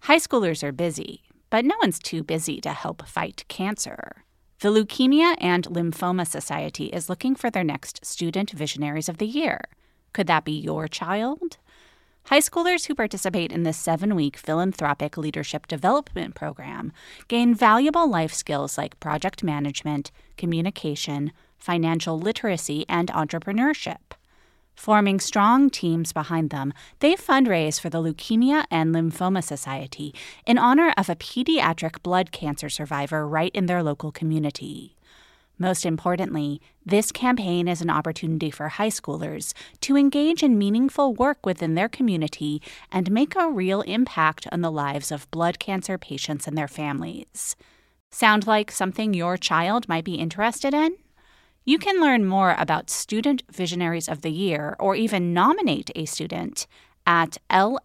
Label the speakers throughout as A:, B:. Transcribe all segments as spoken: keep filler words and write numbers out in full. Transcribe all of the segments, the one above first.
A: High schoolers are busy, but no one's too busy to help fight cancer. The Leukemia and Lymphoma Society is looking for their next Student Visionaries of the Year. Could that be your child? High schoolers who participate in this seven-week philanthropic leadership development program gain valuable life skills like project management, communication, financial literacy, and entrepreneurship. Forming strong teams behind them, they fundraise for the Leukemia and Lymphoma Society in honor of a pediatric blood cancer survivor right in their local community. Most importantly, this campaign is an opportunity for high schoolers to engage in meaningful work within their community and make a real impact on the lives of blood cancer patients and their families. Sound like something your child might be interested in? You can learn more about Student Visionaries of the Year or even nominate a student at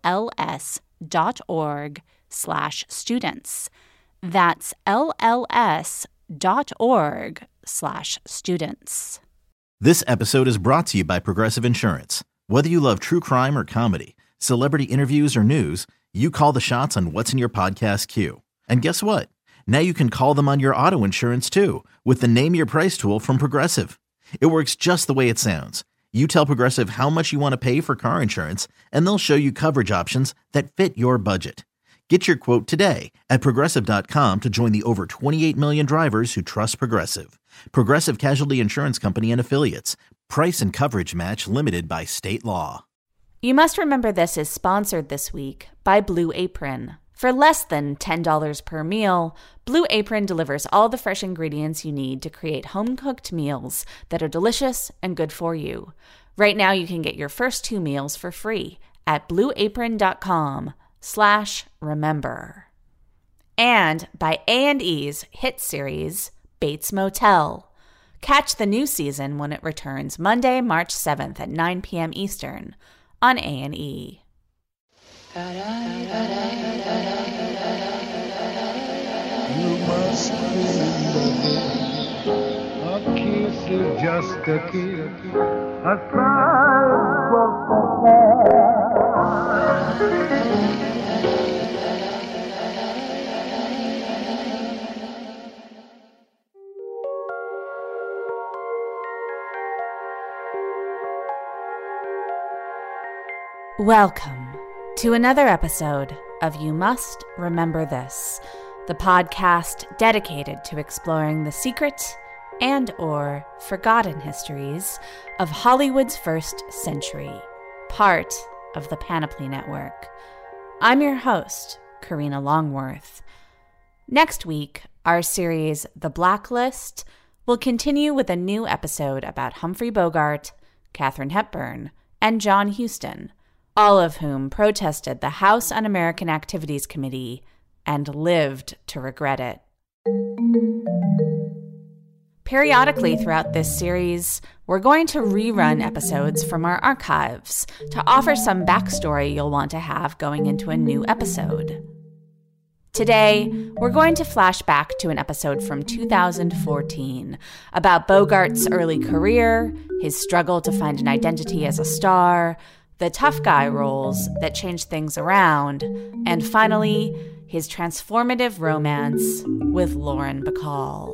A: lls.org slash students. That's lls.org slash students.
B: This episode is brought to you by Progressive Insurance. Whether you love true crime or comedy, celebrity interviews or news, you call the shots on what's in your podcast queue. And guess what? Now you can call them on your auto insurance too with the Name Your Price tool from Progressive. It works just the way it sounds. You tell Progressive how much you want to pay for car insurance, and they'll show you coverage options that fit your budget. Get your quote today at Progressive dot com to join the over twenty-eight million drivers who trust Progressive. Progressive Casualty Insurance Company and Affiliates. Price and coverage match limited by state law.
A: You Must Remember This is sponsored this week by Blue Apron. For less than ten dollars per meal, Blue Apron delivers all the fresh ingredients you need to create home-cooked meals that are delicious and good for you. Right now, you can get your first two meals for free at blueapron.com slash remember. And by A and E's hit series, Bates Motel. Catch the new season when it returns Monday, March seventh at nine p.m. Eastern on A and E.
C: You must remember this. A kiss is just a kiss. A cry was
A: Welcome to another episode of You Must Remember This, the podcast dedicated to exploring the secret and or forgotten histories of Hollywood's first century, part of the Panoply Network. I'm your host, Karina Longworth. Next week, our series, The Blacklist, will continue with a new episode about Humphrey Bogart, Katharine Hepburn, and John Huston, all of whom protested the House Un-American Activities Committee and lived to regret it. Periodically throughout this series, we're going to rerun episodes from our archives to offer some backstory you'll want to have going into a new episode. Today, we're going to flash back to an episode from two thousand fourteen about Bogart's early career, his struggle to find an identity as a star, the tough guy roles that changed things around, and finally, his transformative romance with Lauren Bacall.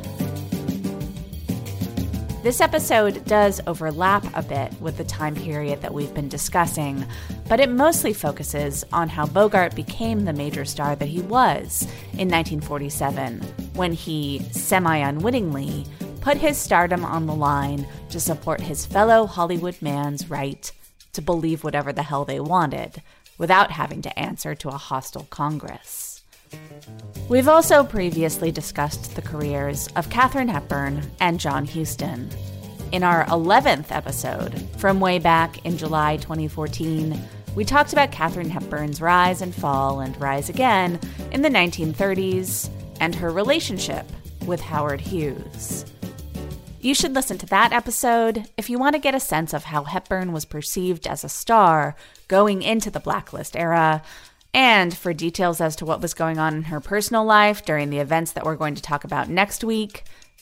A: This episode does overlap a bit with the time period that we've been discussing, but it mostly focuses on how Bogart became the major star that he was in nineteen forty-seven, when he, semi-unwittingly, put his stardom on the line to support his fellow Hollywood man's right to believe whatever the hell they wanted, without having to answer to a hostile Congress. We've also previously discussed the careers of Katharine Hepburn and John Huston. In our eleventh episode, from way back in July twenty fourteen, we talked about Katharine Hepburn's rise and fall and rise again in the nineteen thirties and her relationship with Howard Hughes. You should listen to that episode if you want to get a sense of how Hepburn was perceived as a star going into the Blacklist era, and for details as to what was going on in her personal life during the events that we're going to talk about next week,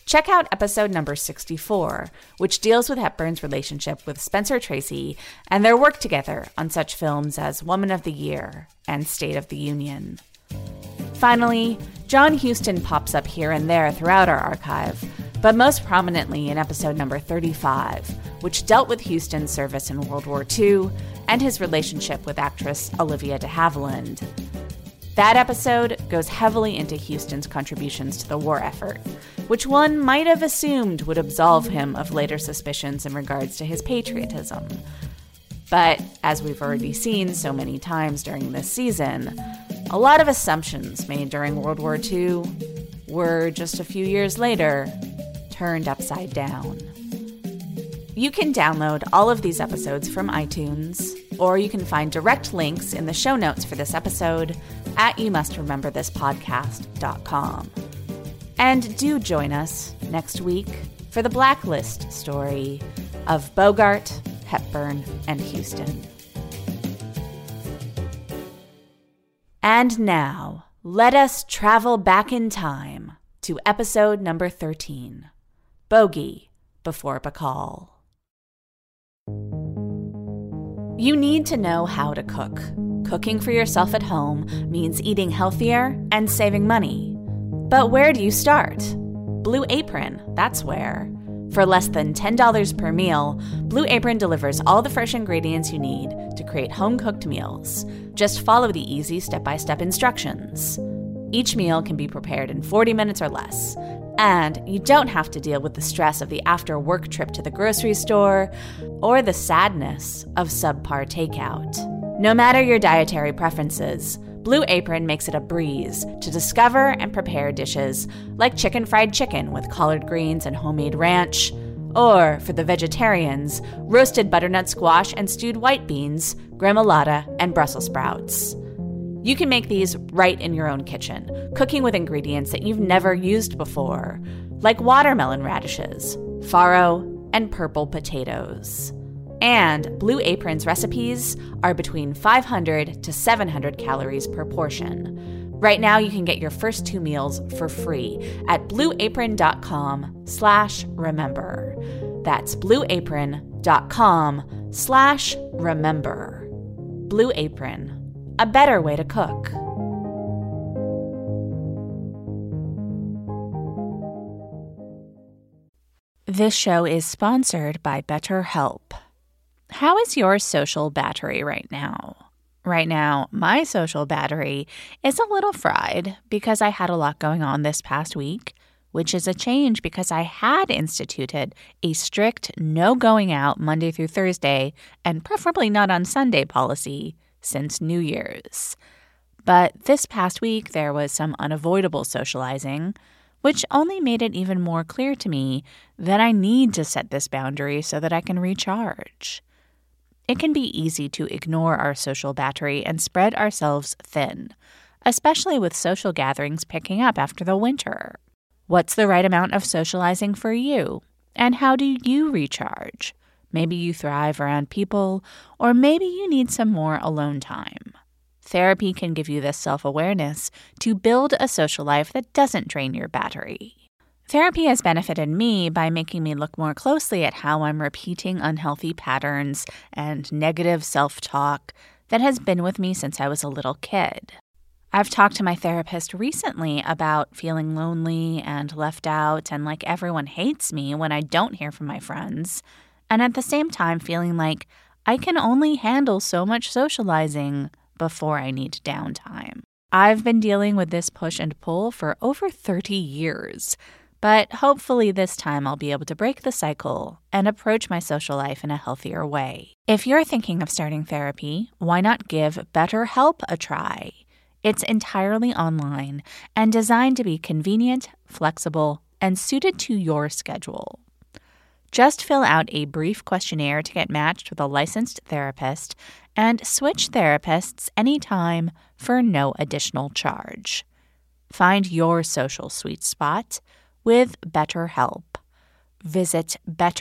A: Check out episode number sixty-four, which deals with Hepburn's relationship with Spencer Tracy and their work together on such films as Woman of the Year and State of the Union. Finally, John Huston pops up here and there throughout our archive, but most prominently in episode number thirty-five, which dealt with Huston's service in World War Two and his relationship with actress Olivia de Havilland. That episode goes heavily into Huston's contributions to the war effort, which one might have assumed would absolve him of later suspicions in regards to his patriotism. But, as we've already seen so many times during this season, a lot of assumptions made during World War Two were, just a few years later, turned upside down. You can download all of these episodes from iTunes, or you can find direct links in the show notes for this episode at you must remember this podcast dot com. And do join us next week for the Blacklist story of Bogart, Hepburn, and Huston. And now, let us travel back in time to episode number thirteen, Bogey Before Bacall. You need to know how to cook. Cooking for yourself at home means eating healthier and saving money. But where do you start? Blue Apron, that's where. For less than ten dollars per meal, Blue Apron delivers all the fresh ingredients you need to create home-cooked meals. Just follow the easy step-by-step instructions. Each meal can be prepared in forty minutes or less, and you don't have to deal with the stress of the after-work trip to the grocery store or the sadness of subpar takeout. No matter your dietary preferences, Blue Apron makes it a breeze to discover and prepare dishes like chicken fried chicken with collard greens and homemade ranch, or, for the vegetarians, roasted butternut squash and stewed white beans, gremolata, and Brussels sprouts. You can make these right in your own kitchen, cooking with ingredients that you've never used before, like watermelon radishes, farro, and purple potatoes. And Blue Apron's recipes are between five hundred to seven hundred calories per portion. Right now, you can get your first two meals for free at blueapron.com slash remember. That's blueapron.com slash remember. Blue Apron, a better way to cook. This show is sponsored by BetterHelp. How is your social battery right now? Right now, my social battery is a little fried because I had a lot going on this past week, which is a change because I had instituted a strict no going out Monday through Thursday and preferably not on Sunday policy since New Year's. But this past week, there was some unavoidable socializing, which only made it even more clear to me that I need to set this boundary so that I can recharge. It can be easy to ignore our social battery and spread ourselves thin, especially with social gatherings picking up after the winter. What's the right amount of socializing for you? And how do you recharge? Maybe you thrive around people, or maybe you need some more alone time. Therapy can give you this self-awareness to build a social life that doesn't drain your battery. Therapy has benefited me by making me look more closely at how I'm repeating unhealthy patterns and negative self-talk that has been with me since I was a little kid. I've talked to my therapist recently about feeling lonely and left out and like everyone hates me when I don't hear from my friends, and at the same time feeling like I can only handle so much socializing before I need downtime. I've been dealing with this push and pull for over thirty years, but hopefully this time I'll be able to break the cycle and approach my social life in a healthier way. If you're thinking of starting therapy, why not give BetterHelp a try? It's entirely online and designed to be convenient, flexible, and suited to your schedule. Just fill out a brief questionnaire to get matched with a licensed therapist and switch therapists anytime for no additional charge. Find your social sweet spot with BetterHelp. Visit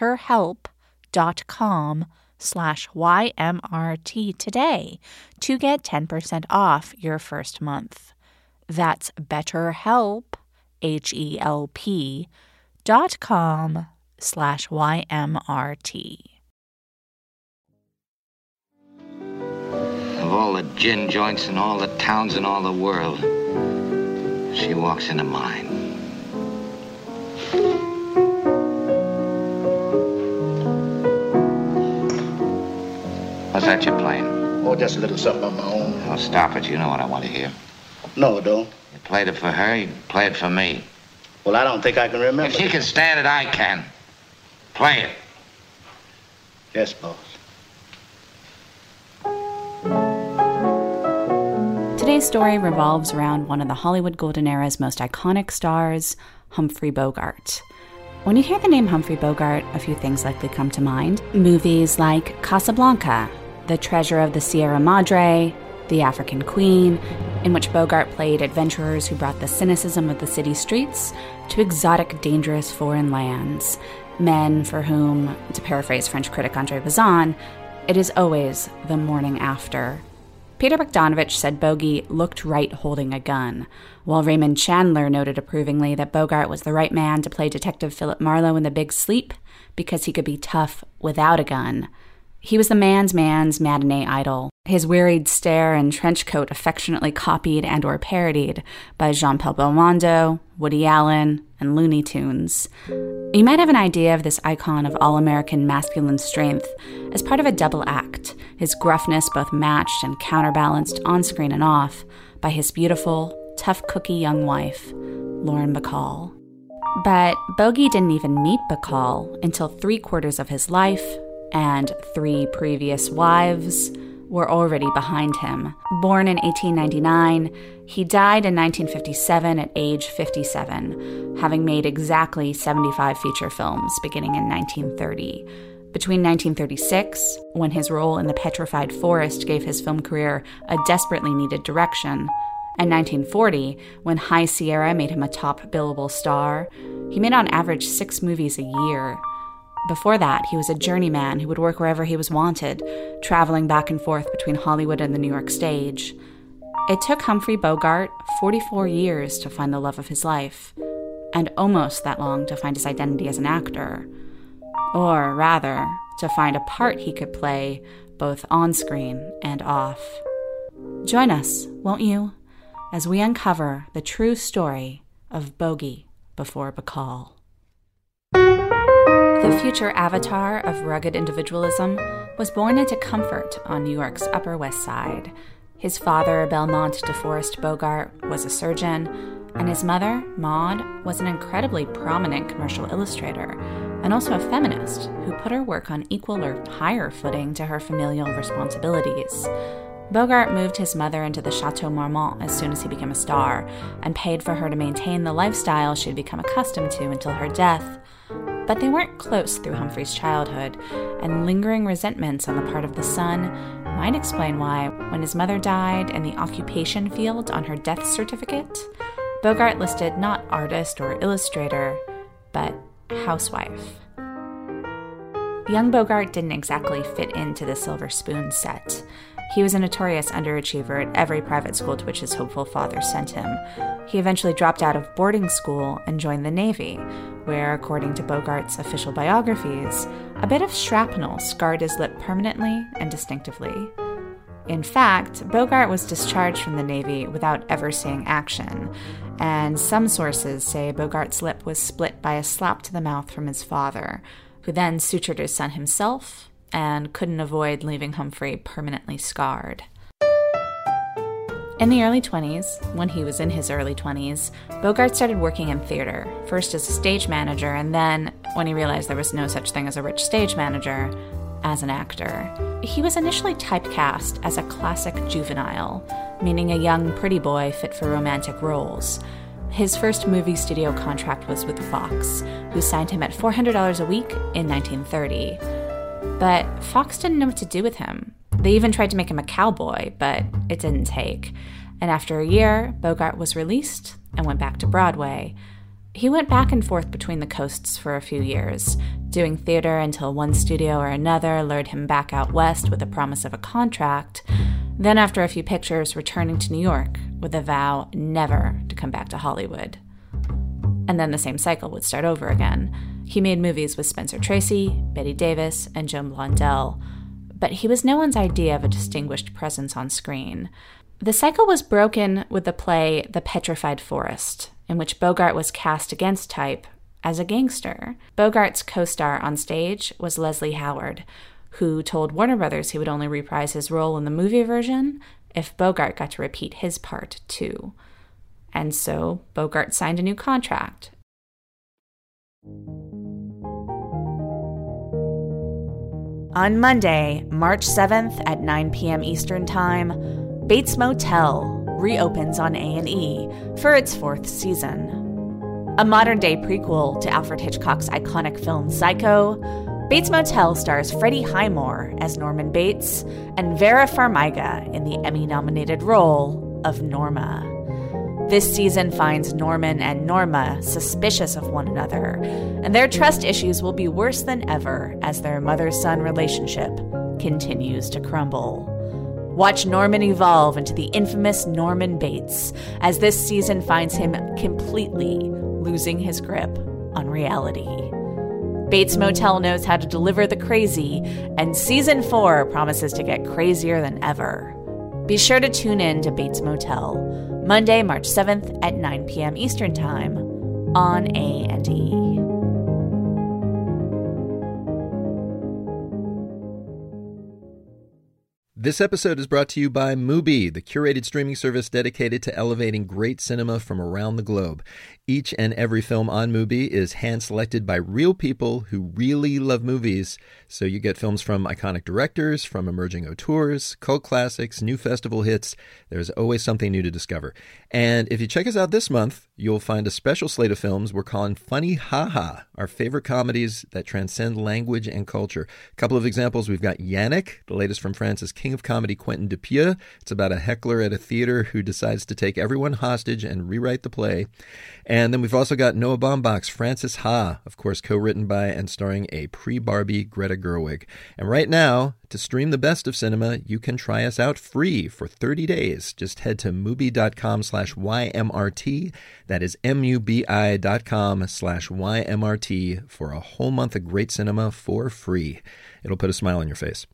A: betterhelp.com slash YMRT today to get ten percent off your first month. That's BetterHelp, H E L P, dot com slash Y M R T.
D: Of all the gin joints in all the towns in all the world, she walks into mine. What's that you're playing?
E: Oh, just a little something on my own.
D: Oh, stop it. You know what I want to hear.
E: No, it don't.
D: You played it for her, you play it for me.
E: Well, I don't think I can remember.
D: If she can stand it, I can. Play it.
E: Yes, boss.
A: Today's story revolves around one of the Hollywood Golden Era's most iconic stars, Humphrey Bogart. When you hear the name Humphrey Bogart, a few things likely come to mind. Movies like Casablanca, The Treasure of the Sierra Madre, The African Queen, in which Bogart played adventurers who brought the cynicism of the city streets to exotic, dangerous foreign lands. Men for whom, to paraphrase French critic André Bazin, it is always the morning after. Peter Bogdanovich said Bogey looked right holding a gun, while Raymond Chandler noted approvingly that Bogart was the right man to play Detective Philip Marlowe in The Big Sleep because he could be tough without a gun. He was the man's man's matinee idol, his wearied stare and trench coat affectionately copied and or parodied by Jean-Paul Belmondo, Woody Allen, and Looney Tunes. You might have an idea of this icon of all-American masculine strength as part of a double act, his gruffness both matched and counterbalanced on-screen and off by his beautiful, tough cookie young wife, Lauren Bacall. But Bogey didn't even meet Bacall until three quarters of his life, and three previous wives were already behind him. Born in eighteen ninety-nine, he died in nineteen fifty-seven at age fifty-seven, having made exactly seventy-five feature films beginning in nineteen thirty. Between nineteen thirty-six, when his role in The Petrified Forest gave his film career a desperately needed direction, and nineteen forty, when High Sierra made him a top billable star, he made on average six movies a year. Before that, he was a journeyman who would work wherever he was wanted, traveling back and forth between Hollywood and the New York stage. It took Humphrey Bogart forty-four years to find the love of his life, and almost that long to find his identity as an actor. Or rather, to find a part he could play both on-screen and off. Join us, won't you, as we uncover the true story of Bogey before Bacall. The future avatar of rugged individualism was born into comfort on New York's Upper West Side. His father, Belmont DeForest Bogart, was a surgeon, and his mother, Maud, was an incredibly prominent commercial illustrator and also a feminist who put her work on equal or higher footing to her familial responsibilities. Bogart moved his mother into the Chateau Marmont as soon as he became a star and paid for her to maintain the lifestyle she'd become accustomed to until her death. But they weren't close through Humphrey's childhood, and lingering resentments on the part of the son might explain why, when his mother died in the occupation field on her death certificate, Bogart listed not artist or illustrator, but housewife. Young Bogart didn't exactly fit into the Silver Spoon set. He was a notorious underachiever at every private school to which his hopeful father sent him. He eventually dropped out of boarding school and joined the Navy, where, according to Bogart's official biographies, a bit of shrapnel scarred his lip permanently and distinctively. In fact, Bogart was discharged from the Navy without ever seeing action, and some sources say Bogart's lip was split by a slap to the mouth from his father, who then sutured his son himself and couldn't avoid leaving Humphrey permanently scarred. In the early twenties, when he was in his early twenties, Bogart started working in theater, first as a stage manager, and then, when he realized there was no such thing as a rich stage manager, as an actor. He was initially typecast as a classic juvenile, meaning a young pretty boy fit for romantic roles. His first movie studio contract was with Fox, who signed him at four hundred dollars a week in nineteen thirty. But Fox didn't know what to do with him. They even tried to make him a cowboy, but it didn't take. And after a year, Bogart was released and went back to Broadway. He went back and forth between the coasts for a few years, doing theater until one studio or another lured him back out west with the promise of a contract, then after a few pictures, returning to New York with a vow never to come back to Hollywood. And and then the same cycle would start over again. He made movies with Spencer Tracy, Bette Davis, and Joan Blondell, but he was no one's idea of a distinguished presence on screen. The cycle was broken with the play The Petrified Forest, in which Bogart was cast against type as a gangster. Bogart's co-star on stage was Leslie Howard, who told Warner Brothers he would only reprise his role in the movie version if Bogart got to repeat his part too. And so Bogart signed a new contract. On Monday, March seventh at nine p.m. Eastern Time, Bates Motel reopens on A and E for its fourth season. A modern-day prequel to Alfred Hitchcock's iconic film Psycho, Bates Motel stars Freddie Highmore as Norman Bates and Vera Farmiga in the Emmy-nominated role of Norma. This season finds Norman and Norma suspicious of one another, and their trust issues will be worse than ever as their mother-son relationship continues to crumble. Watch Norman evolve into the infamous Norman Bates as this season finds him completely losing his grip on reality. Bates Motel knows how to deliver the crazy, and season four promises to get crazier than ever. Be sure to tune in to Bates Motel, Monday, March seventh at nine p.m. Eastern Time on A and E.
F: This episode is brought to you by Mubi, the curated streaming service dedicated to elevating great cinema from around the globe. Each and every film on Mubi is hand-selected by real people who really love movies. So you get films from iconic directors, from emerging auteurs, cult classics, new festival hits. There's always something new to discover. And if you check us out this month, you'll find a special slate of films we're calling Funny Ha-Ha, our favorite comedies that transcend language and culture. A couple of examples, we've got Yannick, the latest from France's king of comedy Quentin Dupieux. It's about a heckler at a theater who decides to take everyone hostage and rewrite the play. And then we've also got Noah Baumbach's Frances Ha, of course co-written by and starring a pre-Barbie Greta Gerwig. And right now, to stream the best of cinema, you can try us out free for thirty days. Just head to Mubi.com slash YMRT. That is M-U-B-I dot com slash Y-M-R-T for a whole month of great cinema for free. It'll put a smile on your face.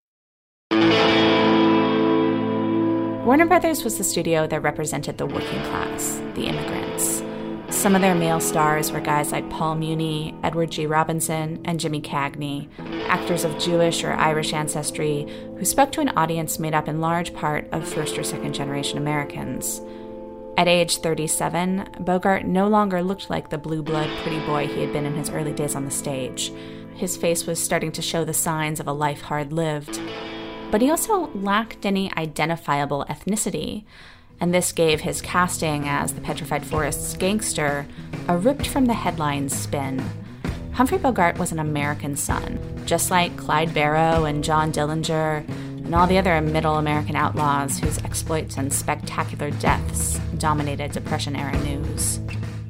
A: Warner Brothers was the studio that represented the working class, the immigrants. Some of their male stars were guys like Paul Muni, Edward G. Robinson, and Jimmy Cagney, actors of Jewish or Irish ancestry who spoke to an audience made up in large part of first or second generation Americans. At age thirty-seven, Bogart no longer looked like the blue blood pretty boy he had been in his early days on the stage. His face was starting to show the signs of a life hard lived. But he also lacked any identifiable ethnicity, and this gave his casting as the Petrified Forest's gangster a ripped-from-the-headlines spin. Humphrey Bogart was an American son, just like Clyde Barrow and John Dillinger and all the other middle American outlaws whose exploits and spectacular deaths dominated Depression-era news.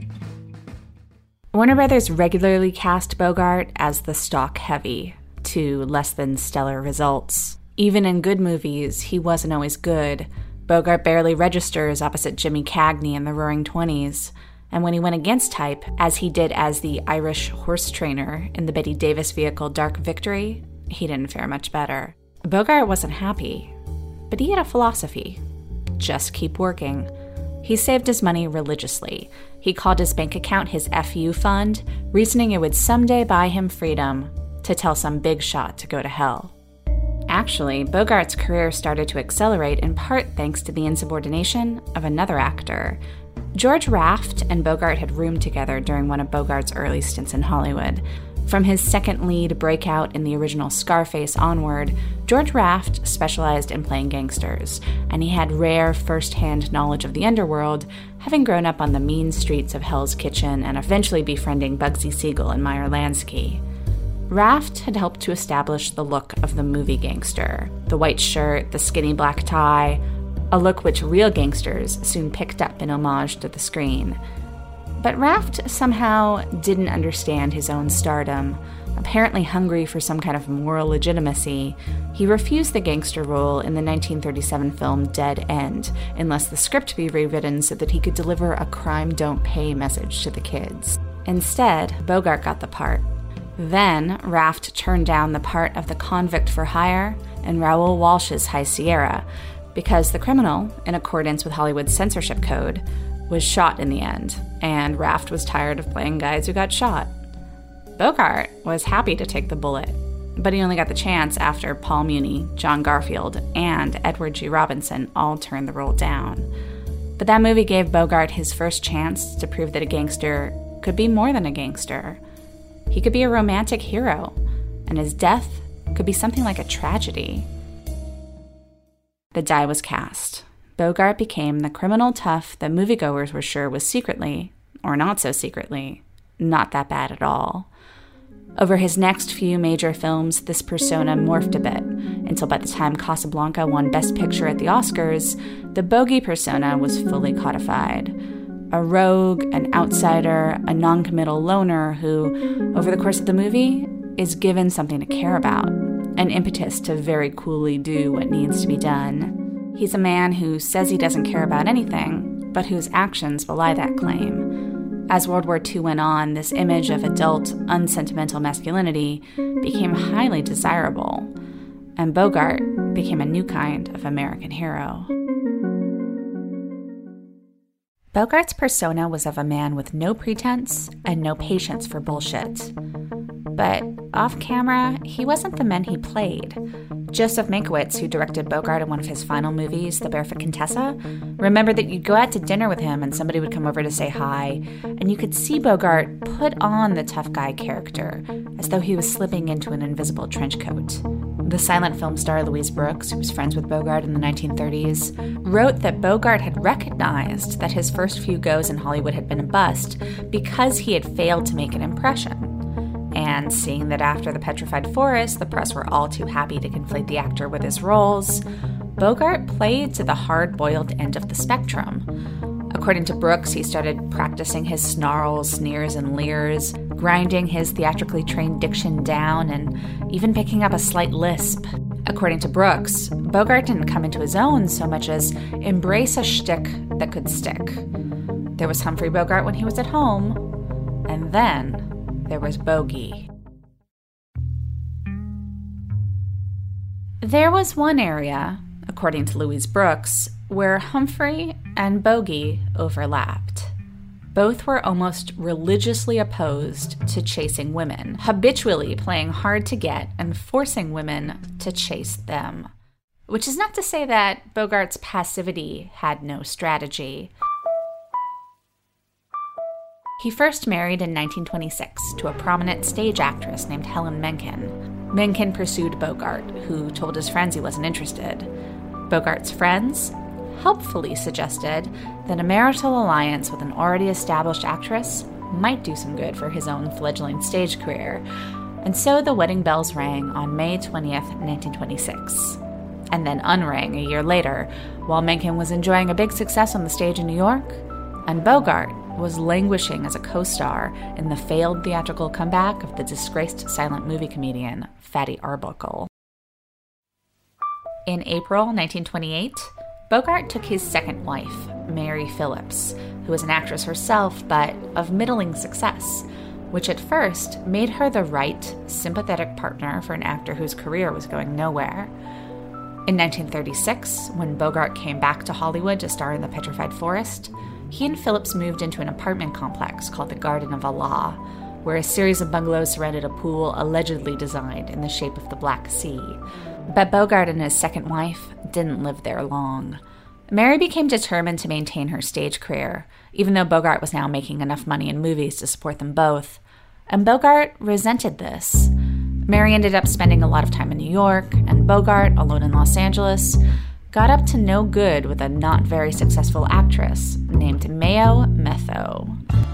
A: Warner Brothers regularly cast Bogart as the stock heavy, to less than stellar results. Even in good movies, he wasn't always good. Bogart barely registers opposite Jimmy Cagney in the Roaring Twenties, and when he went against type, as he did as the Irish horse trainer in the Bette Davis vehicle Dark Victory, he didn't fare much better. Bogart wasn't happy, but he had a philosophy. Just keep working. He saved his money religiously. He called his bank account his F U fund, reasoning it would someday buy him freedom to tell some big shot to go to hell. Actually, Bogart's career started to accelerate in part thanks to the insubordination of another actor. George Raft and Bogart had roomed together during one of Bogart's early stints in Hollywood. From his second lead breakout in the original Scarface onward, George Raft specialized in playing gangsters, and he had rare first-hand knowledge of the underworld, having grown up on the mean streets of Hell's Kitchen and eventually befriending Bugsy Siegel and Meyer Lansky. Raft had helped to establish the look of the movie gangster, the white shirt, the skinny black tie, a look which real gangsters soon picked up in homage to the screen. But Raft somehow didn't understand his own stardom, Apparently hungry for some kind of moral legitimacy, he refused the gangster role in the nineteen thirty-seven film Dead End, unless the script be rewritten so that he could deliver a crime don't pay message to the kids. Instead, Bogart got the part. Then, Raft turned down the part of the convict for hire in Raoul Walsh's High Sierra, because the criminal, in accordance with Hollywood's censorship code, was shot in the end, and Raft was tired of playing guys who got shot. Bogart was happy to take the bullet, but he only got the chance after Paul Muni, John Garfield, and Edward G. Robinson all turned the role down. But that movie gave Bogart his first chance to prove that a gangster could be more than a gangster. He could be a romantic hero, and his death could be something like a tragedy. The die was cast. Bogart became the criminal tough that moviegoers were sure was secretly, or not so secretly, not that bad at all. Over his next few major films, this persona morphed a bit, until by the time Casablanca won Best Picture at the Oscars, the bogey persona was fully codified. A rogue, an outsider, a non-committal loner who, over the course of the movie, is given something to care about, an impetus to very coolly do what needs to be done. He's a man who says he doesn't care about anything, but whose actions belie that claim. As World War Two went on, this image of adult, unsentimental masculinity became highly desirable, and Bogart became a new kind of American hero. Bogart's persona was of a man with no pretense and no patience for bullshit. But off-camera, he wasn't the men he played. Joseph Mankiewicz, who directed Bogart in one of his final movies, The Barefoot Contessa, remembered that you'd go out to dinner with him and somebody would come over to say hi, and you could see Bogart put on the tough guy character, as though he was slipping into an invisible trench coat. The silent film star Louise Brooks, who was friends with Bogart in the nineteen thirties, wrote that Bogart had recognized that his first few goes in Hollywood had been a bust because he had failed to make an impression. And seeing that after The Petrified Forest, the press were all too happy to conflate the actor with his roles, Bogart played to the hard-boiled end of the spectrum. According to Brooks, he started practicing his snarls, sneers, and leers, grinding his theatrically trained diction down, and even picking up a slight lisp. According to Brooks, Bogart didn't come into his own so much as embrace a shtick that could stick. There was Humphrey Bogart when he was at home, and then there was Bogey. There was one area, according to Louise Brooks, where Humphrey and Bogey overlapped. Both were almost religiously opposed to chasing women, habitually playing hard to get and forcing women to chase them. Which is not to say that Bogart's passivity had no strategy. He first married in nineteen twenty-six to a prominent stage actress named Helen Menken. Menken pursued Bogart, who told his friends he wasn't interested. Bogart's friends helpfully suggested that a marital alliance with an already established actress might do some good for his own fledgling stage career, and so the wedding bells rang on May twentieth, nineteen twenty-six. And then unrang a year later, while Menken was enjoying a big success on the stage in New York, and Bogart was languishing as a co-star in the failed theatrical comeback of the disgraced silent movie comedian Fatty Arbuckle. In April nineteen twenty-eight, Bogart took his second wife, Mary Phillips, who was an actress herself but of middling success, which at first made her the right, sympathetic partner for an actor whose career was going nowhere. In nineteen thirty-six, when Bogart came back to Hollywood to star in The Petrified Forest, he and Phillips moved into an apartment complex called the Garden of Allah, where a series of bungalows surrounded a pool allegedly designed in the shape of the Black Sea. But Bogart and his second wife didn't live there long. Mary became determined to maintain her stage career, even though Bogart was now making enough money in movies to support them both. And Bogart resented this. Mary ended up spending a lot of time in New York, and Bogart, alone in Los Angeles, got up to no good with a not very successful actress named Mayo Metho.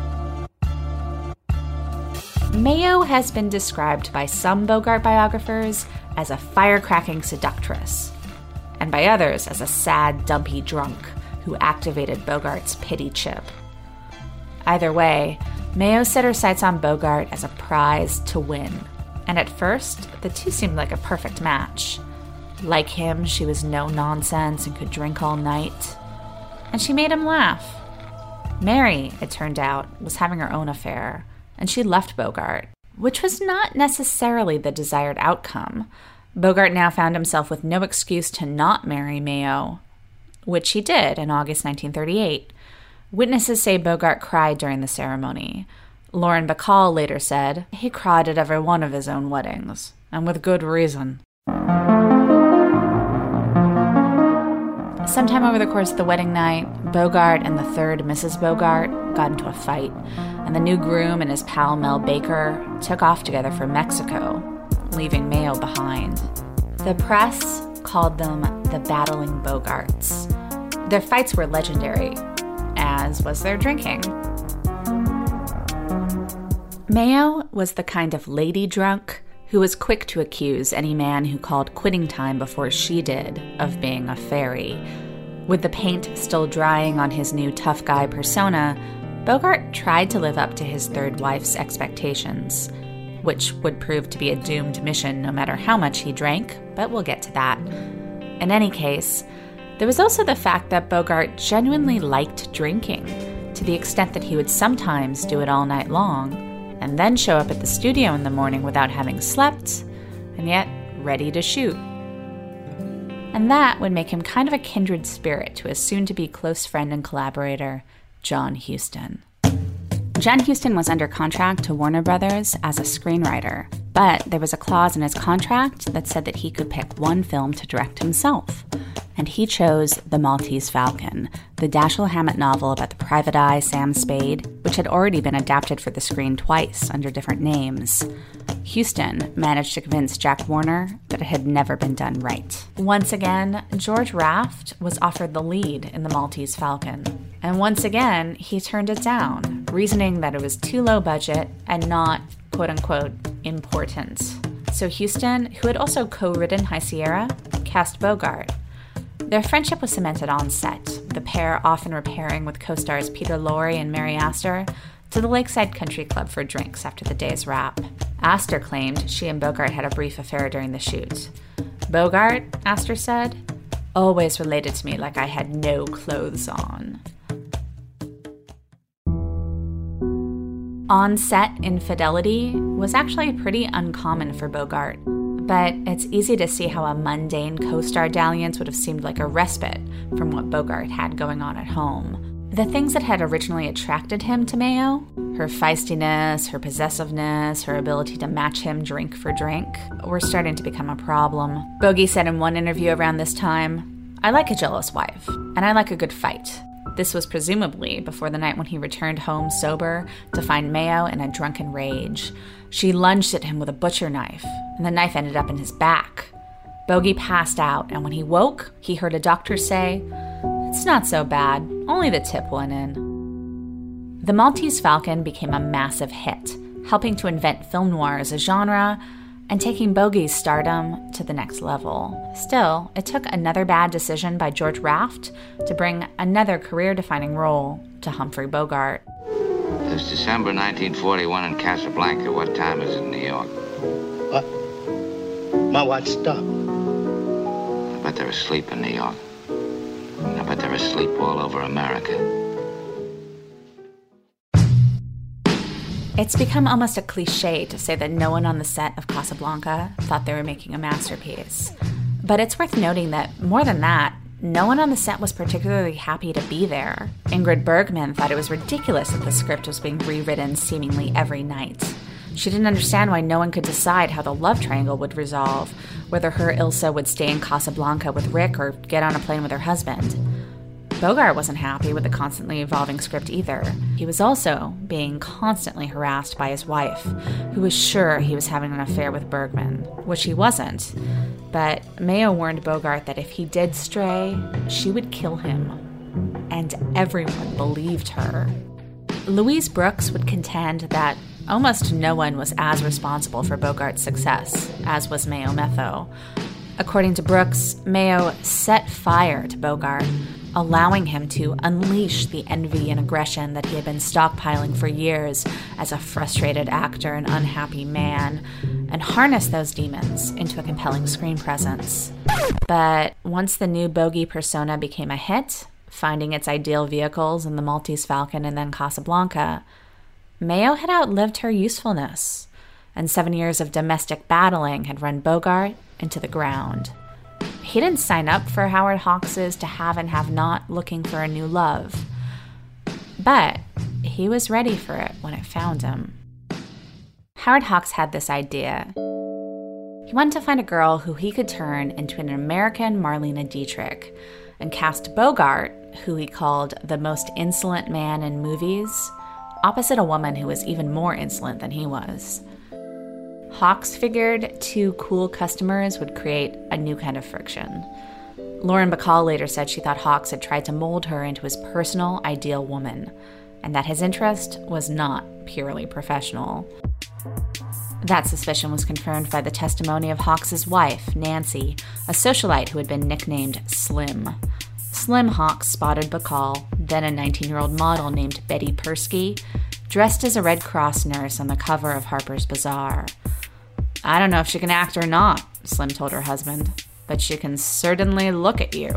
A: Mayo has been described by some Bogart biographers as a firecracking seductress, and by others as a sad, dumpy drunk who activated Bogart's pity chip. Either way, Mayo set her sights on Bogart as a prize to win, and at first, the two seemed like a perfect match. Like him, she was no nonsense and could drink all night. And she made him laugh. Mary, it turned out, was having her own affair, and she left Bogart, which was not necessarily the desired outcome. Bogart now found himself with no excuse to not marry Mayo, which he did in August nineteen thirty-eight. Witnesses say Bogart cried during the ceremony. Lauren Bacall later said, he cried at every one of his own weddings, and with good reason. Sometime over the course of the wedding night, Bogart and the third Missus Bogart got into a fight, and the new groom and his pal Mel Baker took off together for Mexico, leaving Mayo behind. The press called them the Battling Bogarts. Their fights were legendary, as was their drinking. Mayo was the kind of lady drunk who was quick to accuse any man who called quitting time before she did of being a fairy. With the paint still drying on his new tough guy persona, Bogart tried to live up to his third wife's expectations, which would prove to be a doomed mission no matter how much he drank, but we'll get to that. In any case, there was also the fact that Bogart genuinely liked drinking, to the extent that he would sometimes do it all night long, and then show up at the studio in the morning without having slept, and yet ready to shoot. And that would make him kind of a kindred spirit to his soon-to-be close friend and collaborator, John Huston. John Huston was under contract to Warner Brothers as a screenwriter, but there was a clause in his contract that said that he could pick one film to direct himself. And he chose The Maltese Falcon, the Dashiell Hammett novel about the private eye Sam Spade, which had already been adapted for the screen twice under different names. Huston managed to convince Jack Warner that it had never been done right. Once again, George Raft was offered the lead in The Maltese Falcon. And once again, he turned it down, reasoning that it was too low budget and not, quote-unquote, important. So Huston, who had also co-written High Sierra, cast Bogart. Their friendship was cemented on set, the pair often repairing with co-stars Peter Lorre and Mary Astor to the Lakeside Country Club for drinks after the day's wrap. Astor claimed she and Bogart had a brief affair during the shoot. Bogart, Astor said, always related to me like I had no clothes on. On-set infidelity was actually pretty uncommon for Bogart, but it's easy to see how a mundane co-star dalliance would have seemed like a respite from what Bogart had going on at home. The things that had originally attracted him to Mayo, her feistiness, her possessiveness, her ability to match him drink for drink, were starting to become a problem. Bogey said in one interview around this time, "I like a jealous wife, and I like a good fight." This was presumably before the night when he returned home sober to find Mayo in a drunken rage. She lunged at him with a butcher knife, and the knife ended up in his back. Bogey passed out, and when he woke, he heard a doctor say, "It's not so bad, only the tip went in." The Maltese Falcon became a massive hit, helping to invent film noir as a genre and taking Bogey's stardom to the next level. Still, it took another bad decision by George Raft to bring another career-defining role to Humphrey Bogart.
D: It's December nineteen forty-one in Casablanca. What time is it in New York?
E: What? My watch stopped.
D: I bet they're asleep in New York. I bet they're asleep all over America.
A: It's become almost a cliche to say that no one on the set of Casablanca thought they were making a masterpiece. But it's worth noting that, more than that, no one on the set was particularly happy to be there. Ingrid Bergman thought it was ridiculous that the script was being rewritten seemingly every night. She didn't understand why no one could decide how the love triangle would resolve, whether her Ilsa would stay in Casablanca with Rick or get on a plane with her husband. Bogart wasn't happy with the constantly evolving script either. He was also being constantly harassed by his wife, who was sure he was having an affair with Bergman, which he wasn't. But Mayo warned Bogart that if he did stray, she would kill him. And everyone believed her. Louise Brooks would contend that almost no one was as responsible for Bogart's success as was Mayo Metho. According to Brooks, Mayo set fire to Bogart, allowing him to unleash the envy and aggression that he had been stockpiling for years as a frustrated actor and unhappy man. and harness those demons into a compelling screen presence. But once the new bogey persona became a hit, finding its ideal vehicles in The Maltese Falcon and then Casablanca, Mayo had outlived her usefulness, and seven years of domestic battling had run Bogart into the ground. He didn't sign up for Howard Hawks's to have and have not looking for a new love, but he was ready for it when it found him. Howard Hawks had this idea. He wanted to find a girl who he could turn into an American Marlene Dietrich and cast Bogart, who he called the most insolent man in movies, opposite a woman who was even more insolent than he was. Hawks figured two cool customers would create a new kind of friction. Lauren Bacall later said she thought Hawks had tried to mold her into his personal ideal woman, and that his interest was not purely professional. That suspicion was confirmed by the testimony of Hawks's wife, Nancy, a socialite who had been nicknamed Slim. Slim Hawks spotted Bacall, then a nineteen-year-old model named Betty Persky, dressed as a Red Cross nurse on the cover of Harper's Bazaar. "I don't know if she can act or not," Slim told her husband, "but she can certainly look at you."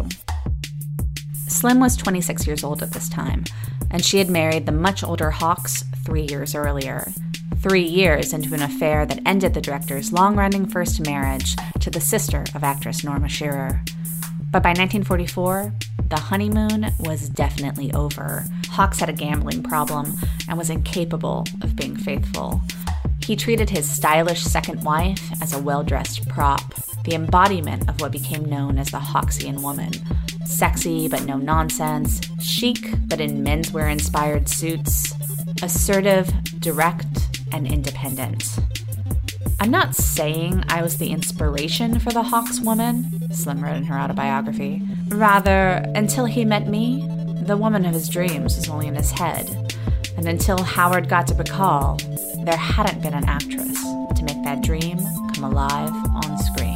A: Slim was twenty-six years old at this time, and she had married the much older Hawks three years earlier. Three years into an affair that ended the director's long-running first marriage to the sister of actress Norma Shearer. But by nineteen forty-four, the honeymoon was definitely over. Hawks had a gambling problem and was incapable of being faithful. He treated his stylish second wife as a well-dressed prop, the embodiment of what became known as the Hawksian woman. Sexy but no nonsense, chic but in menswear-inspired suits, assertive, direct, and independent. "I'm not saying I was the inspiration for the Hawks woman," Slim wrote in her autobiography. "Rather, until he met me, the woman of his dreams was only in his head. And until Howard got to Bacall, there hadn't been an actress to make that dream come alive on screen."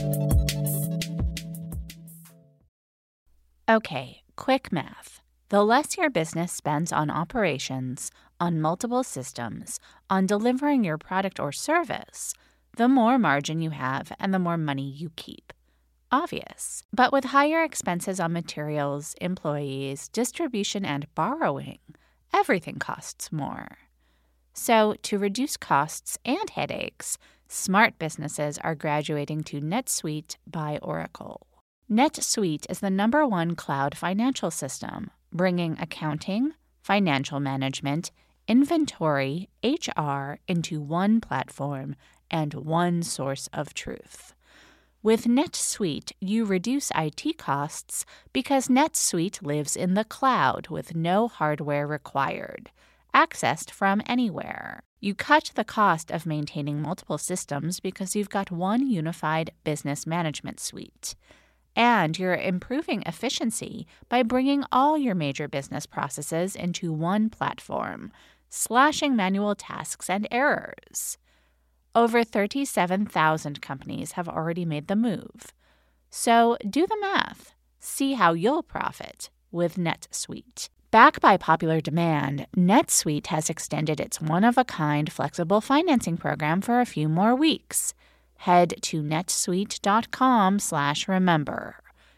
G: Okay, quick math. The less your business spends on operations, on multiple systems, on delivering your product or service, the more margin you have and the more money you keep. Obvious. But with higher expenses on materials, employees, distribution, and borrowing, everything costs more. So, to reduce costs and headaches, smart businesses are graduating to NetSuite by Oracle. NetSuite is the number one cloud financial system, bringing accounting, financial management, inventory, H R into one platform and one source of truth. With NetSuite, you reduce I T costs because NetSuite lives in the cloud with no hardware required, accessed from anywhere. You cut the cost of maintaining multiple systems because you've got one unified business management suite. And you're improving efficiency by bringing all your major business processes into one platform, slashing manual tasks and errors. Over thirty-seven thousand companies have already made the move. So do the math. See how you'll profit with NetSuite. Backed by popular demand, NetSuite has extended its one-of-a-kind flexible financing program for a few more weeks. Head to netsuite.com slash remember.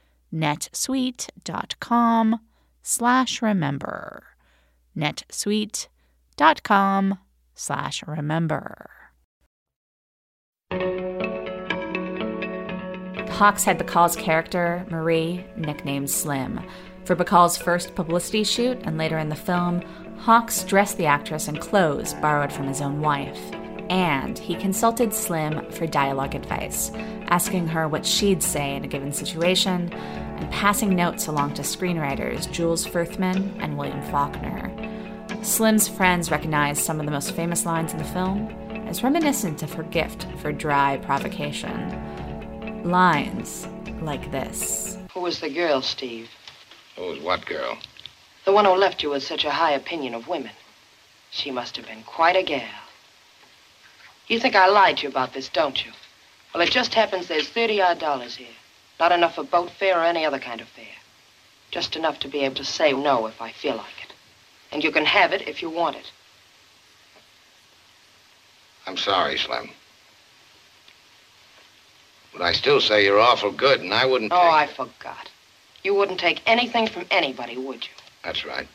G: netsuite.com slash remember. netsuite.com slash remember.
A: Hawks had Bacall's character, Marie, nicknamed Slim. For Bacall's first publicity shoot and later in the film, Hawks dressed the actress in clothes borrowed from his own wife. And he consulted Slim for dialogue advice, asking her what she'd say in a given situation, and passing notes along to screenwriters Jules Furthman and William Faulkner. Slim's friends recognized some of the most famous lines in the film as reminiscent of her gift for dry provocation. Lines like this.
H: Who was the girl, Steve?
D: Who was what girl?
H: The one who left you with such a high opinion of women. She must have been quite a gal. You think I lied to you about this, don't you? Well, it just happens there's thirty-odd dollars here. Not enough for boat fare or any other kind of fare. Just enough to be able to say no if I feel like it. And you can have it if you want it.
D: I'm sorry, Slim. But I still say you're awful good, and I wouldn't
H: Oh,
D: take...
H: I forgot. You wouldn't take anything from anybody, would you?
D: That's right.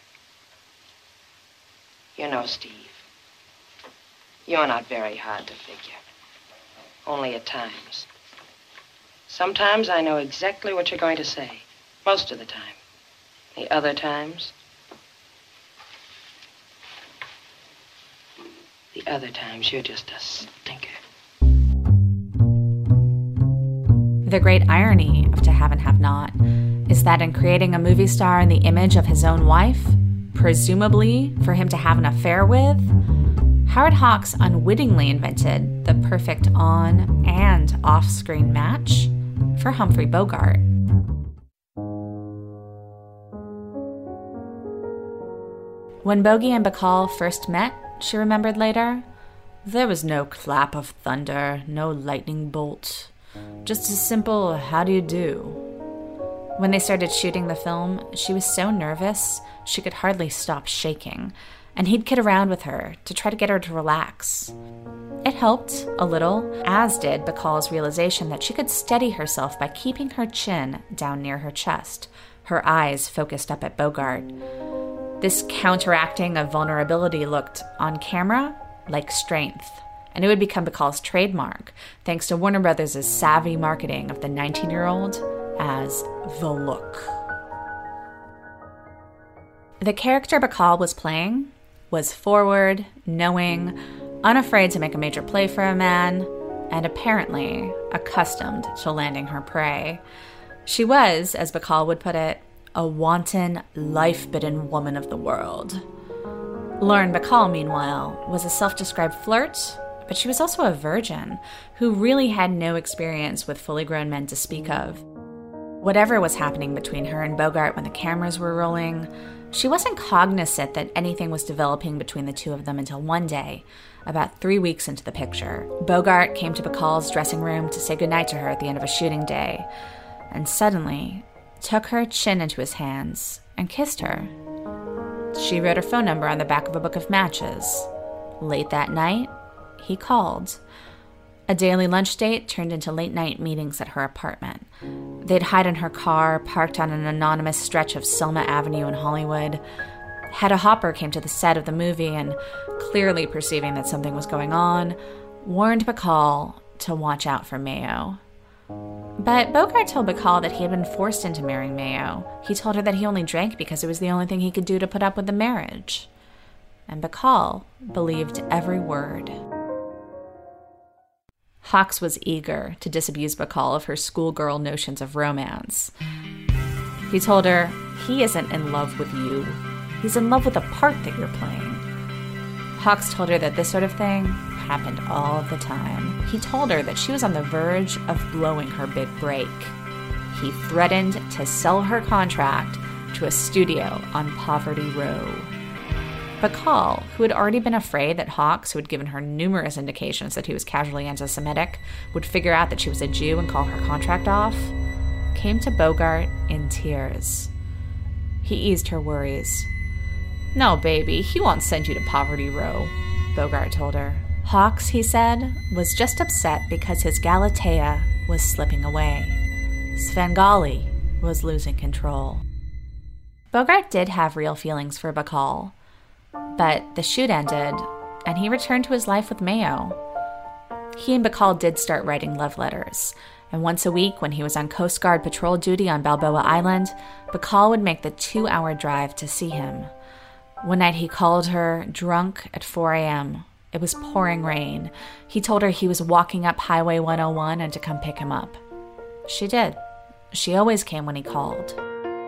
H: You know, Steve, you're not very hard to figure. Only at times. Sometimes I know exactly what you're going to say. Most of the time. The other times... The other times, you're just a stinker.
A: The great irony of To Have and Have Not is that in creating a movie star in the image of his own wife, presumably for him to have an affair with, Howard Hawks unwittingly invented the perfect on- and off-screen match for Humphrey Bogart. When Bogey and Bacall first met, she remembered later, there was no clap of thunder, no lightning bolt. Just a simple, how do you do? When they started shooting the film, she was so nervous she could hardly stop shaking, and he'd kid around with her to try to get her to relax. It helped, a little, as did Bacall's realization that she could steady herself by keeping her chin down near her chest, her eyes focused up at Bogart. This counteracting of vulnerability looked, on camera, like strength. And it would become Bacall's trademark, thanks to Warner Brothers' savvy marketing of the nineteen-year-old as the look. The character Bacall was playing was forward, knowing, unafraid to make a major play for a man, and apparently accustomed to landing her prey. She was, as Bacall would put it, a wanton, life-bitten woman of the world. Lauren Bacall, meanwhile, was a self-described flirt, but she was also a virgin who really had no experience with fully grown men to speak of. Whatever was happening between her and Bogart when the cameras were rolling, she wasn't cognizant that anything was developing between the two of them until one day, about three weeks into the picture. Bogart came to Bacall's dressing room to say goodnight to her at the end of a shooting day, and suddenly took her chin into his hands and kissed her. She wrote her phone number on the back of a book of matches. Late that night, he called. A daily lunch date turned into late-night meetings at her apartment. They'd hide in her car, parked on an anonymous stretch of Selma Avenue in Hollywood. Hedda Hopper came to the set of the movie and, clearly perceiving that something was going on, warned Bacall to watch out for Mayo. But Bogart told Bacall that he had been forced into marrying Mayo. He told her that he only drank because it was the only thing he could do to put up with the marriage. And Bacall believed every word. Hawks was eager to disabuse Bacall of her schoolgirl notions of romance. He told her, he isn't in love with you. He's in love with the part that you're playing. Hawks told her that this sort of thing happened all the time. He told her that she was on the verge of blowing her big break. He threatened to sell her contract to a studio on Poverty Row. Bacall, who had already been afraid that Hawks, who had given her numerous indications that he was casually anti-Semitic, would figure out that she was a Jew and call her contract off, came to Bogart in tears. He eased her worries. "No, baby, he won't send you to Poverty Row," Bogart told her. Hawks, he said, was just upset because his Galatea was slipping away. Svengali was losing control. Bogart did have real feelings for Bacall, but the shoot ended, and he returned to his life with Mayo. He and Bacall did start writing love letters, and once a week when he was on Coast Guard patrol duty on Balboa Island, Bacall would make the two-hour drive to see him. One night he called her, drunk, at four a.m. It was pouring rain. He told her he was walking up Highway one oh one and to come pick him up. She did. She always came when he called.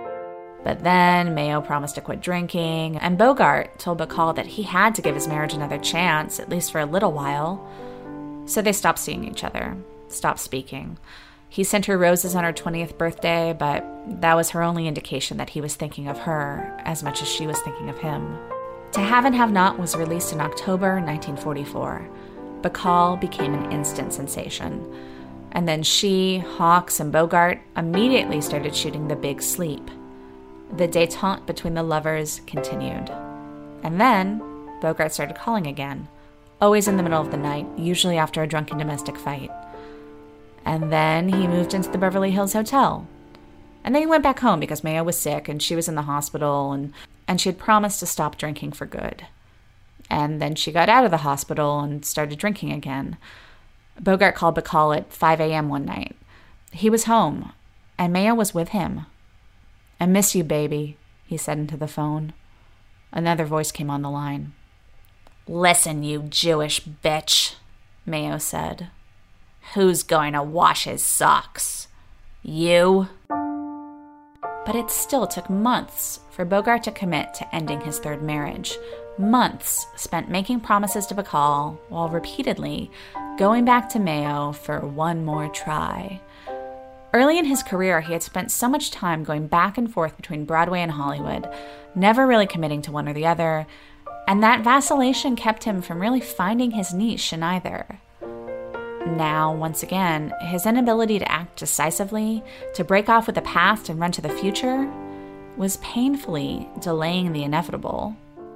A: But then Mayo promised to quit drinking, and Bogart told Bacall that he had to give his marriage another chance, at least for a little while. So they stopped seeing each other, stopped speaking. He sent her roses on her twentieth birthday, but that was her only indication that he was thinking of her as much as she was thinking of him. To Have and Have Not was released in October nineteen forty-four. Bacall became an instant sensation. And then she, Hawks, and Bogart immediately started shooting The Big Sleep. The détente between the lovers continued. And then Bogart started calling again, always in the middle of the night, usually after a drunken domestic fight.
G: And then he moved into the Beverly Hills Hotel. And then he went back home because Mayo was sick and she was in the hospital, and, and she had promised to stop drinking for good. And then she got out of the hospital and started drinking again. Bogart called Bacall at five a.m. one night. He was home, and Mayo was with him. "I miss you, baby," he said into the phone. Another voice came on the line. "Listen, you Jewish bitch," Mayo said. "Who's going to wash his socks? You?" But it still took months for Bogart to commit to ending his third marriage. Months spent making promises to Bacall while repeatedly going back to Mayo for one more try. Early in his career, he had spent so much time going back and forth between Broadway and Hollywood, never really committing to one or the other, and that vacillation kept him from really finding his niche in either. Now, once again, his inability to act decisively, to break off with the past and run to the future, was painfully delaying the inevitable.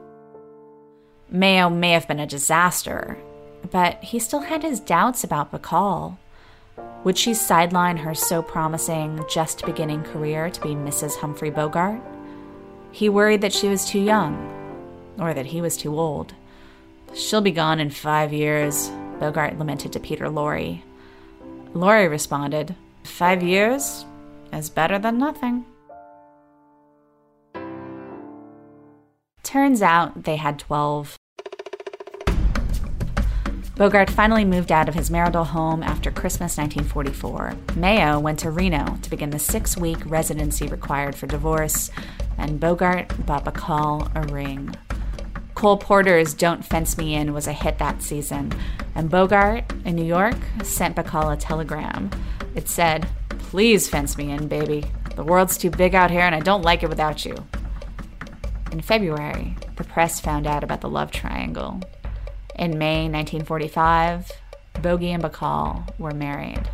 G: Mayo may have been a disaster, but he still had his doubts about Bacall. Would she sideline her so promising, just beginning career to be Missus Humphrey Bogart? He worried that she was too young, or that he was too old. "She'll be gone in five years, Bogart lamented to Peter Lorre. Lorre responded, "Five years is better than nothing." Turns out they had twelve. Bogart finally moved out of his marital home after Christmas nineteen forty-four. Mayo went to Reno to begin the six-week residency required for divorce, and Bogart bought Bacall a ring. Cole Porter's "Don't Fence Me In" was a hit that season, and Bogart, in New York, sent Bacall a telegram. It said, "Please fence me in, baby. The world's too big out here and I don't like it without you." In February, the press found out about the love triangle. In May nineteen forty-five, Bogey and Bacall were married.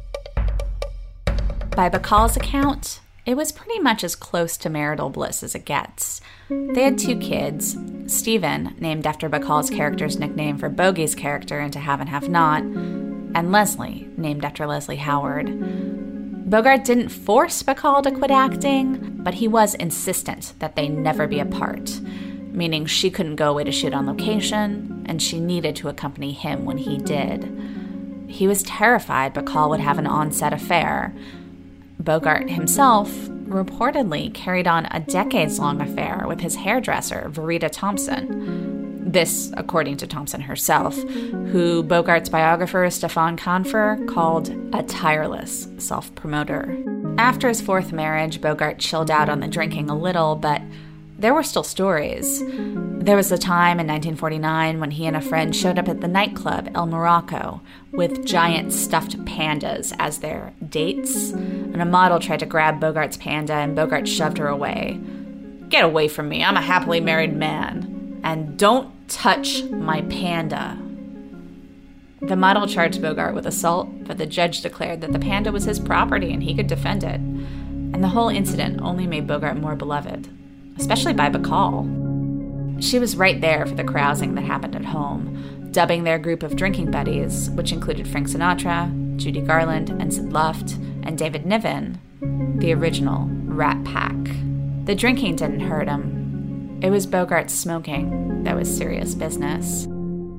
G: By Bacall's account, it was pretty much as close to marital bliss as it gets. They had two kids, Stephen, named after Bacall's character's nickname for Bogey's character in To Have and Have Not, and Leslie, named after Leslie Howard. Bogart didn't force Bacall to quit acting, but he was insistent that they never be apart, meaning she couldn't go away to shoot on location, and she needed to accompany him when he did. He was terrified Bacall would have an on-set affair. Bogart himself reportedly carried on a decades-long affair with his hairdresser, Verita Thompson. This, according to Thompson herself, who Bogart's biographer, Stefan Confer, called a tireless self-promoter. After his fourth marriage, Bogart chilled out on the drinking a little, but there were still stories. There was a time in nineteen forty-nine when he and a friend showed up at the nightclub El Morocco with giant stuffed pandas as their dates, and a model tried to grab Bogart's panda and Bogart shoved her away. "Get away from me, I'm a happily married man. And don't touch my panda." The model charged Bogart with assault, but the judge declared that the panda was his property and he could defend it. And the whole incident only made Bogart more beloved, especially by Bacall. She was right there for the carousing that happened at home, dubbing their group of drinking buddies, which included Frank Sinatra, Judy Garland, Ensign Luft, and David Niven, the original Rat Pack. The drinking didn't hurt him. It was Bogart's smoking that was serious business.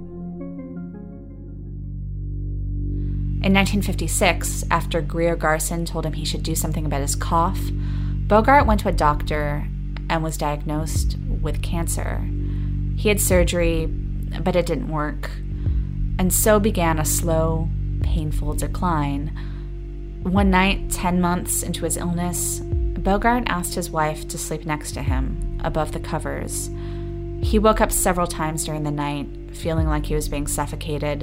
G: In nineteen fifty-six, after Greer Garson told him he should do something about his cough, Bogart went to a doctor and was diagnosed with cancer. He had surgery, but it didn't work, and so began a slow, painful decline. One night, ten months into his illness, Bogart asked his wife to sleep next to him, above the covers. He woke up several times during the night, feeling like he was being suffocated.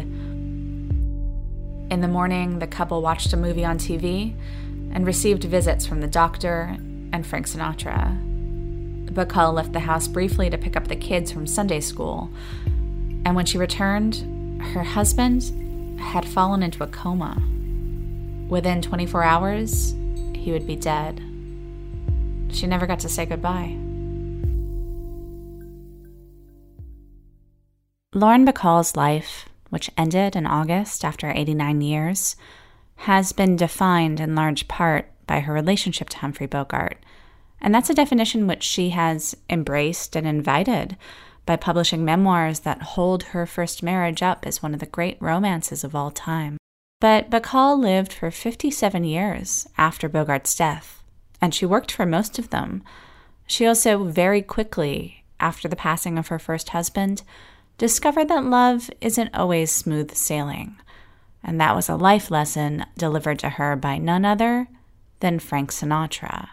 G: In the morning, the couple watched a movie on T V and received visits from the doctor and Frank Sinatra. Bacall left the house briefly to pick up the kids from Sunday school, and when she returned, her husband had fallen into a coma. Within twenty-four hours, he would be dead. She never got to say goodbye. Lauren Bacall's life, which ended in August after eighty-nine years,
A: has been defined in large part by her relationship to Humphrey Bogart. And that's a definition which she has embraced and invited by publishing memoirs that hold her first marriage up as one of the great romances of all time. But Bacall lived for fifty-seven years after Bogart's death, and she worked for most of them. She also very quickly, after the passing of her first husband, discovered that love isn't always smooth sailing. And that was a life lesson delivered to her by none other than Frank Sinatra.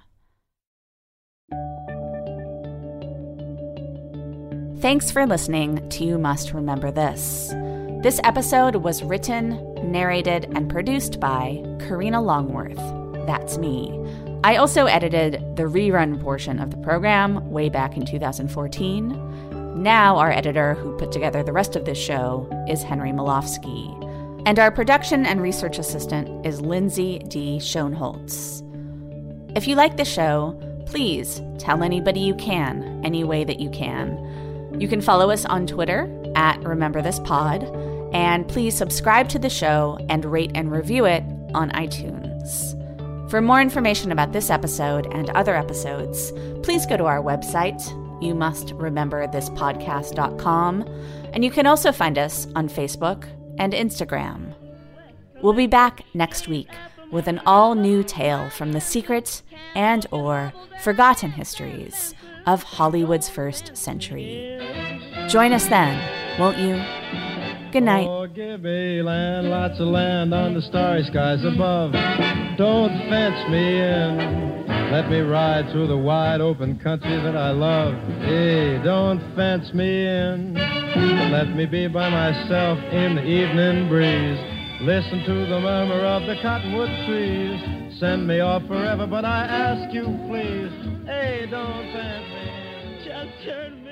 A: Thanks for listening to You Must Remember This. This episode was written, narrated, and produced by Karina Longworth. That's me. I also edited the rerun portion of the program way back in two thousand fourteen. Now our editor who put together the rest of this show is Henry Malofsky. And our production and research assistant is Lindsay D. Schoenholtz. If you like the show, please tell anybody you can, any way that you can. You can follow us on Twitter at RememberThisPod, and please subscribe to the show and rate and review it on iTunes. For more information about this episode and other episodes, please go to our website, you must remember this podcast dot com, and you can also find us on Facebook and Instagram. We'll be back next week with an all-new tale from the secret and or forgotten histories of Hollywood's first century. Join us then, won't you? Good night.
C: Oh, give me land, lots of land on the starry skies above. Don't fence me in. Let me ride through the wide open country that I love. Hey, don't fence me in. Let me be by myself in the evening breeze. Listen to the murmur of the cottonwood trees. Send me off forever, but I ask you please. Hey, don't fence me in. Just turn me